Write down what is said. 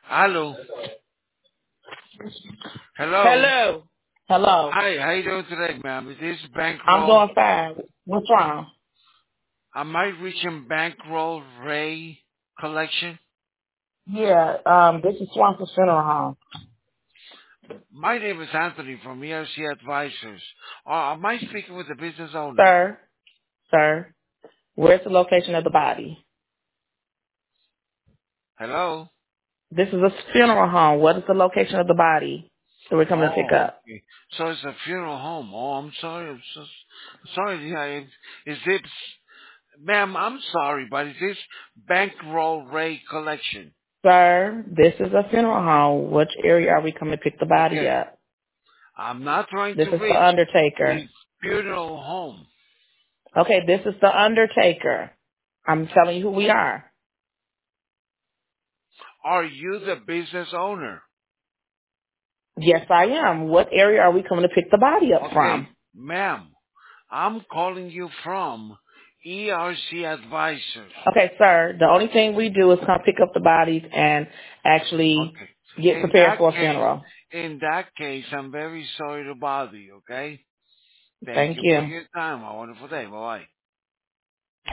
Hello. Hello. Hello. Hello. Hi, how you doing today, ma'am? Is this I'm Bankroll? doing fine. What's wrong? Am I reaching Bankroll Ray Collection? Yeah, this is Swanson Funeral Home. My name is Anthony from ERC Advisors. Am I speaking with the business owner? Sir, where's the location of the body? Hello? This is a funeral home. What is the location of the body that we're coming to pick Oh, up? okay. So it's a funeral home. Oh, I'm sorry. I'm so sorry. Yeah, is it, ma'am, I'm sorry, but is this Bankroll Ray Collection? Sir, this is a funeral home. Which area are we coming to pick the body Okay. up? I'm not trying This to is the reach undertaker. the funeral home. Okay, this is the undertaker. I'm telling you who we are. Are you the business owner? Yes, I am. What area are we coming to pick the body up from? Okay, ma'am, I'm calling you from ERC Advisors. Okay, sir. The only thing we do is come pick up the bodies and actually Okay. get prepared for a funeral. In that case, I'm very sorry to bother you, okay? Thank Thank you for you. your time. Have a wonderful day. Bye-bye.